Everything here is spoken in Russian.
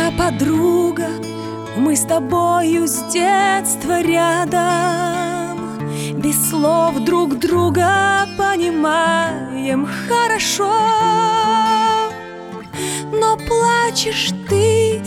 моя подруга, мы с тобою с детства рядом, без слов друг друга понимаем хорошо. Но плачешь ты